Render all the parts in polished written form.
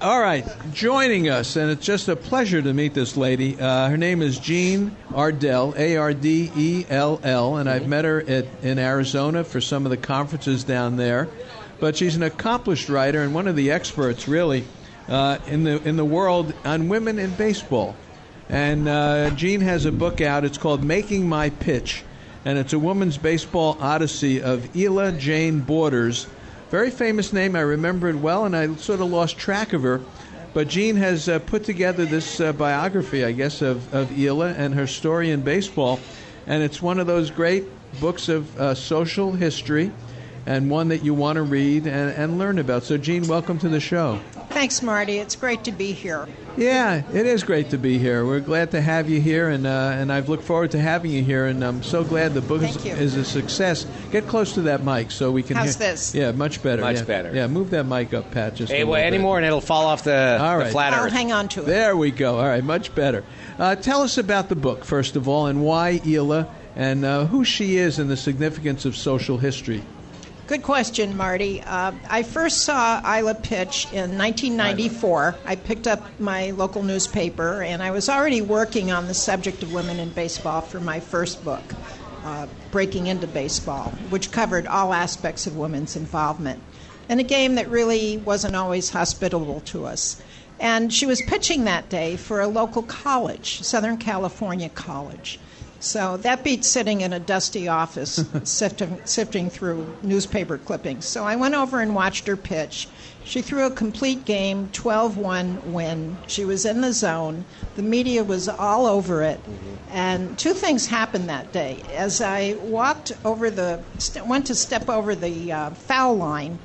All right, joining us, and it's just a pleasure to meet this lady. Her name is Jean Ardell, Ardell, and I've met her in Arizona for some of the conferences down there. But she's an accomplished writer and one of the experts, really, in the world on women in baseball. And Jean has a book out. It's called Making My Pitch, and it's a woman's baseball odyssey of Ela Jane Borders. Very famous name. I remember it well, and I sort of lost track of her. But Jean has put together this biography, I guess, of Ela and her story in baseball. And it's one of those great books of social history and one that you want to read and learn about. So, Jean, welcome to the show. Thanks, Marty. It's great to be here. Yeah, it is great to be here. We're glad to have you here, and I've looked forward to having you here, and I'm so glad the book is a success. Get close to that mic so we can How's this? Yeah, much better. Much better. Yeah, move that mic up, Pat, just a little bit. More, and it'll fall off the flat earth. I'll hang on to it. There we go. All right, much better. Tell us about the book, first of all, and why Ela, and who she is and the significance of social history. Good question, Marty. I first saw Ela pitch in 1994. I picked up my local newspaper, and I was already working on the subject of women in baseball for my first book, Breaking into Baseball, which covered all aspects of women's involvement in a game that really wasn't always hospitable to us. And she was pitching that day for a local college, Southern California College. So that beat sitting in a dusty office sifting through newspaper clippings. So I went over and watched her pitch. She threw a complete game, 12-1 win. She was in the zone. The media was all over it. And two things happened that day. As I went to step over the foul line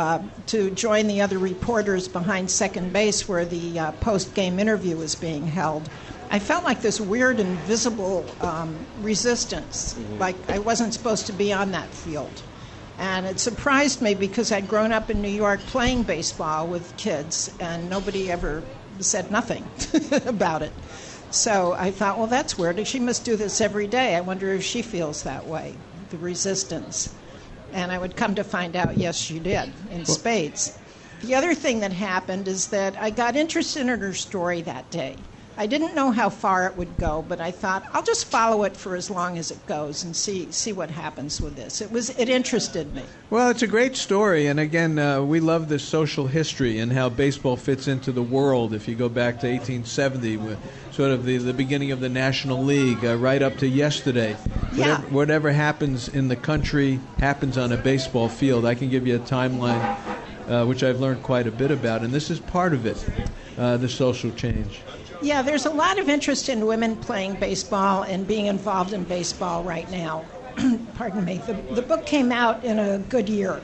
to join the other reporters behind second base where the post-game interview was being held, I felt like this weird invisible resistance, like I wasn't supposed to be on that field. And it surprised me because I'd grown up in New York playing baseball with kids, and nobody ever said nothing about it. So I thought, well, that's weird. She must do this every day. I wonder if she feels that way, the resistance. And I would come to find out, yes, she did, in spades. The other thing that happened is that I got interested in her story that day. I didn't know how far it would go, but I thought I'll just follow it for as long as it goes and see what happens with this. It interested me. Well, it's a great story, and again, we love the social history and how baseball fits into the world. If you go back to 1870, sort of the beginning of the National League, right up to yesterday. Yeah. Whatever happens in the country happens on a baseball field. I can give you a timeline, which I've learned quite a bit about, and this is part of it, the social change. Yeah, there's a lot of interest in women playing baseball and being involved in baseball right now. Pardon me. The book came out in a good year.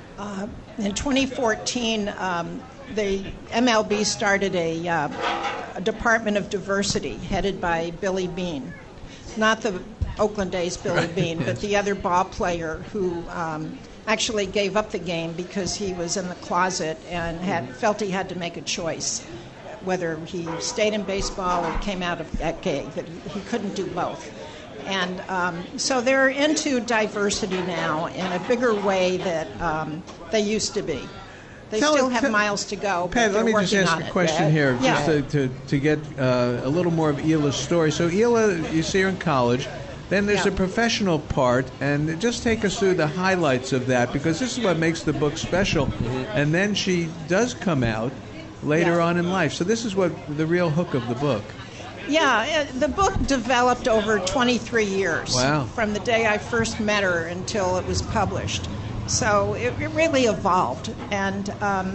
In 2014, the MLB started a Department of Diversity headed by Billy Beane. Not the Oakland A's Billy Beane, but the other ball player who actually gave up the game because he was in the closet and felt he had to make a choice, whether he stayed in baseball or came out of that game, that he couldn't do both. And so they're into diversity now in a bigger way that they used to be. They still have miles to go, but Pat, they're let me working just ask on a it. question here, Yeah. just to get a little more of Ela's story. So Ela, you see her in college. Then there's Yeah. a professional part, and just take us through the highlights of that, because this is what makes the book special. And then she does come out later on in life. So this is what the real hook of the book. Yeah, the book developed over 23 years. Wow. From the day I first met her until it was published. So it really evolved. And,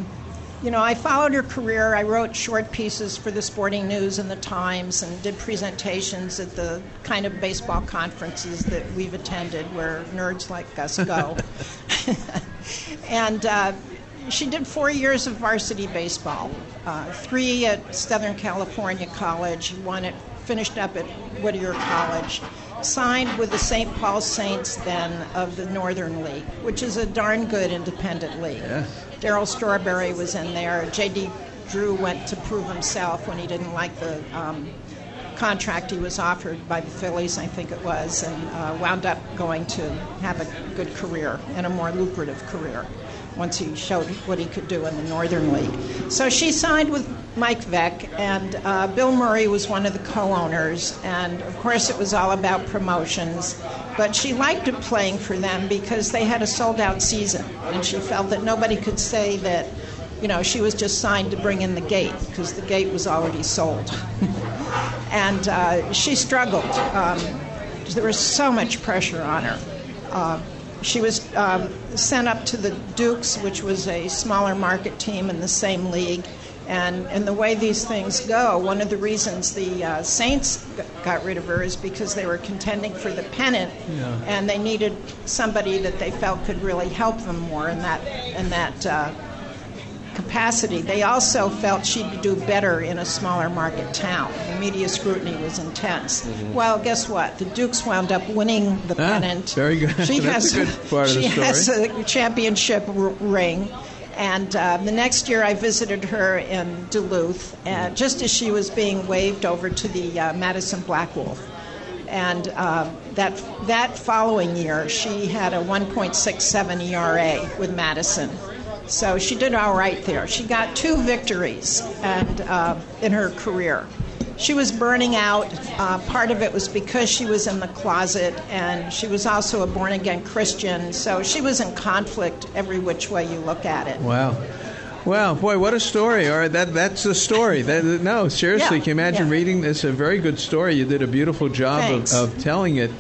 I followed her career. I wrote short pieces for the Sporting News and the Times and did presentations at the kind of baseball conferences that we've attended where nerds like us go. And she did 4 years of varsity baseball, 3 at Southern California College, finished up at Whittier College, signed with the St. Paul Saints then of the Northern League, which is a darn good independent league. Yeah. Darryl Strawberry was in there. J.D. Drew went to prove himself when he didn't like the contract he was offered by the Phillies, I think it was, and wound up going to have a good career and a more lucrative career. once he showed what he could do in the Northern League. So she signed with Mike Veeck, and Bill Murray was one of the co-owners, and of course it was all about promotions. But she liked playing for them because they had a sold-out season, and she felt that nobody could say that, she was just signed to bring in the gate, because the gate was already sold. And she struggled. There was so much pressure on her. She was sent up to the Dukes, which was a smaller market team in the same league. And the way these things go, one of the reasons the Saints got rid of her is because they were contending for the pennant, and they needed somebody that they felt could really help them more in that capacity. They also felt she'd do better in a smaller market town. The media scrutiny was intense. Mm-hmm. Well, guess what? The Dukes wound up winning the pennant. Very good. She has a good part of the story. She has a championship ring. And the next year I visited her in Duluth, just as she was being waved over to the Madison Black Wolf. And that following year, she had a 1.67 ERA with Madison. So she did all right there. She got 2 victories in her career. She was burning out. Part of it was because she was in the closet, and she was also a born-again Christian, so she was in conflict every which way you look at it. Wow. Wow, boy, what a story. All right, that's a story. No, seriously, can you imagine reading this? A very good story. You did a beautiful job of telling it.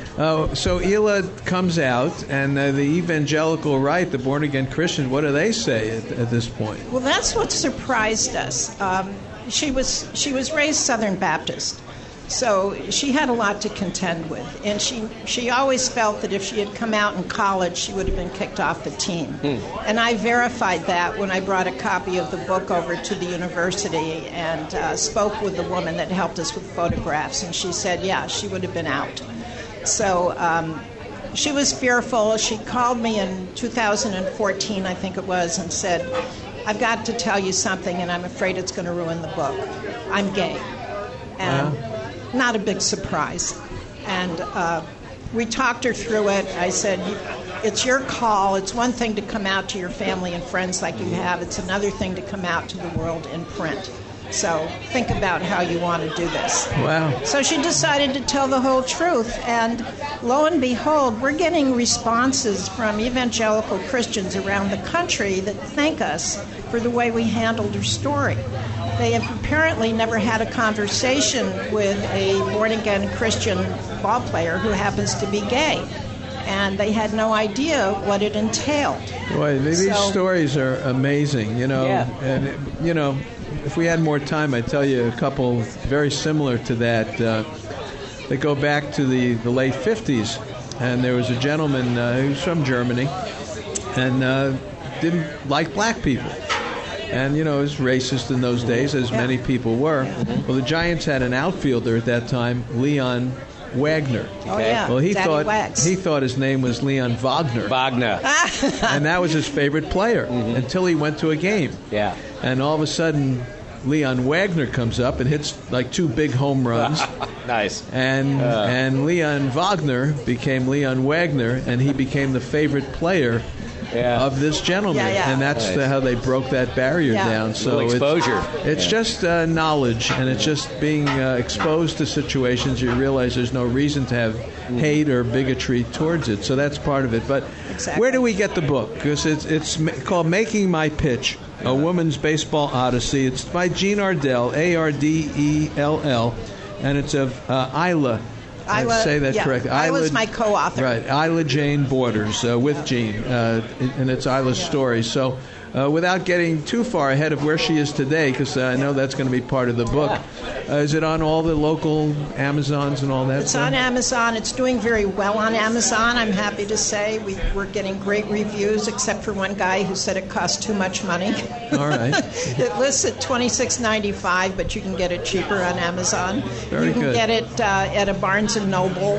So Ela comes out, and the evangelical right, the born-again Christian, what do they say at this point? Well, that's what surprised us. She was raised Southern Baptist, so she had a lot to contend with, and she always felt that if she had come out in college, she would have been kicked off the team. And I verified that when I brought a copy of the book over to the university and spoke with the woman that helped us with photographs, and she said, yeah, she would have been out. So she was fearful. She called me in 2014, I think it was, and said, I've got to tell you something, and I'm afraid it's going to ruin the book. I'm gay. And not a big surprise. And we talked her through it. I said, it's your call. It's one thing to come out to your family and friends like you have. It's another thing to come out to the world in print. So think about how you want to do this. Wow. So she decided to tell the whole truth, and lo and behold, we're getting responses from evangelical Christians around the country that thank us for the way we handled her story. They have apparently never had a conversation with a born-again Christian ball player who happens to be gay, and they had no idea what it entailed. Boy, these stories are amazing, and if we had more time, I'd tell you a couple very similar to that. They go back to the late 50s, and there was a gentleman who was from Germany and didn't like black people. And, it was racist in those days, as many people were. Well, the Giants had an outfielder at that time, Leon Wagner. Oh, yeah. Well, he thought his name was Leon Wagner. And that was his favorite player until he went to a game. Yeah. And all of a sudden, Leon Wagner comes up and hits like 2 big home runs. Nice. And Leon Wagner became Leon Wagner, and he became the favorite player of this gentleman. And that's how they broke that barrier down. So exposure. It's just knowledge, and it's just being exposed to situations. You realize there's no reason to have hate or bigotry towards it. So that's part of it. But where do we get the book? Because it's called Making My Pitch, A Woman's Baseball Odyssey. It's by Jean Ardell, Ardell, and it's of Isla. I say that correctly. Isla's my co-author. Right, Isla Jane Borders with Jean, and it's Isla's story. So without getting too far ahead of where she is today, because I know that's going to be part of the book, is it on all the local Amazons and all that It's stuff? on Amazon. It's doing very well on Amazon, I'm happy to say. We're getting great reviews, except for one guy who said it costs too much money. All right. It lists at $26.95, but you can get it cheaper on Amazon. Very good. You can get it at a Barnes & Noble,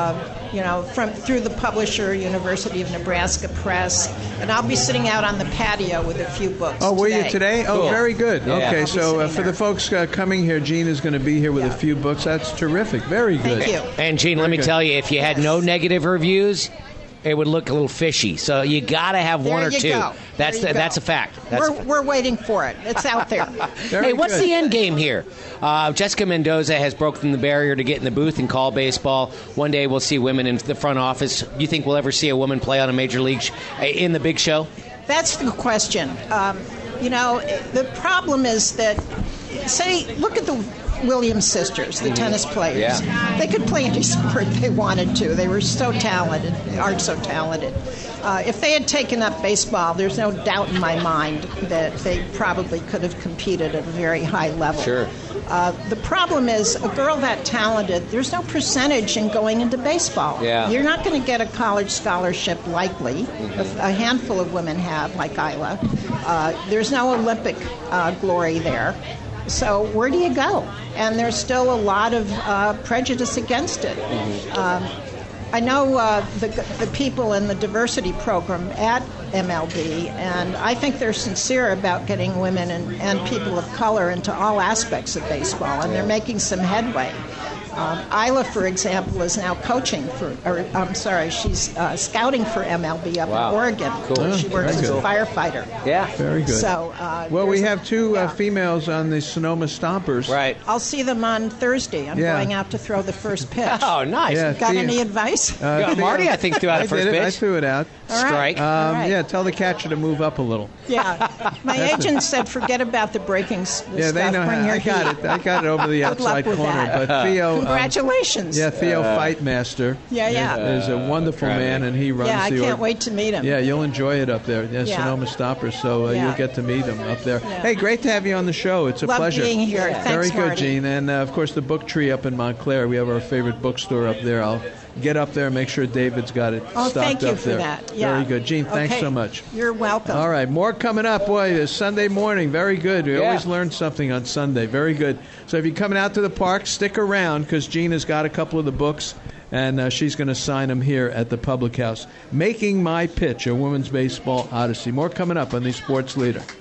through the publisher, University of Nebraska Press. And I'll be sitting out on the patio with a few books Oh, were you today? Cool. Oh, very good. Yeah. Okay, I'll so for the folks coming here, Jean is going to be here with a few books. That's terrific. Very good. Thank you. And, Jean, let me tell you, if you had no negative reviews, it would look a little fishy. So you got to have one or two. Go. That's a fact. We're waiting for it. It's out there. Hey, what's the end game here? Jessica Mendoza has broken the barrier to get in the booth and call baseball. One day we'll see women in the front office. Do you think we'll ever see a woman play on a major league in the big show? That's the question. The problem is that, look at the Williams sisters, the tennis players. Yeah. They could play any sport they wanted to. They were so talented, are so talented. If they had taken up baseball, there's no doubt in my mind that they probably could have competed at a very high level. Sure. The problem is, a girl that talented, there's no percentage in going into baseball. Yeah. You're not going to get a college scholarship likely. A handful of women have, like Isla. There's no Olympic glory there. So where do you go? And there's still a lot of prejudice against it. I know the people in the diversity program at MLB, and I think they're sincere about getting women and people of color into all aspects of baseball, and they're making some headway. Isla, for example, is now she's scouting for MLB up in Oregon. Cool. She works as a firefighter. Yeah. Very good. So, we have two females on the Sonoma Stompers. Right. I'll see them on Thursday. I'm going out to throw the first pitch. Oh, nice. Yeah, Got any advice? Marty, I think, threw out a first pitch. I threw it out. All right. Strike. All right. Yeah, tell the catcher to move up a little. Yeah. My agent said forget about the breaking stuff. They know Bring how. your I got heat. it. I got it over the Good luck outside with corner. that. But Theo, Congratulations. Theo Fightmaster. Yeah. Is a wonderful man, and he runs. I can't wait to meet him. Yeah, you'll enjoy it up there. Sonoma Stompers. So you'll get to meet him up there. Yeah. Hey, great to have you on the show. It's a Love pleasure. being here. Thanks, Very good, Marty. Gene. And of course, the Book Tree up in Montclair. We have our favorite bookstore up there. I'll get up there and make sure David's got it stocked thank you up for there. that. Yeah. Very good, Gene. Thanks Okay. so much. You're welcome. All right, more coming up. Boy, it's Sunday morning. Very good. We always learn something on Sunday. Very good. So if you're coming out to the park, stick around because Gene has got a couple of the books, and she's going to sign them here at the Public House. Making My Pitch, a women's baseball odyssey. More coming up on the Sports Leader.